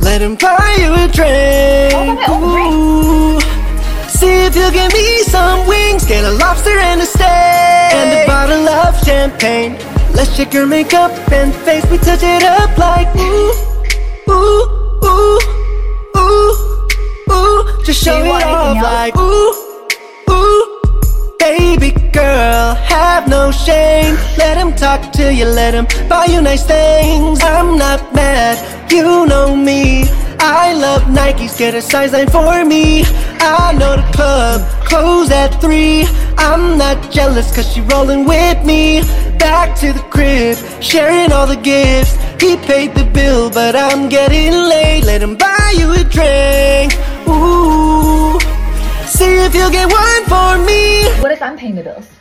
Let him buy you a drink. Ooh. See if you give me some wings, get a lobster and a steak, and a bottle of champagne. Let's check your makeup and face, we touch it up like ooh, ooh, ooh, ooh, ooh. Just show it off like ooh, ooh. Baby girl, have no shame. Let him talk to you, let him buy you nice things. I'm not mad, you know me. I love Nikes, get a size 9 for me. I know the club, close at 3. I'm not jealous cause she rolling with me. Back to the crib, sharing all the gifts. He paid the bill, but I'm getting late. Let him buy you a drink. Ooh, see if you'll get one for me. What if I'm paying the bills?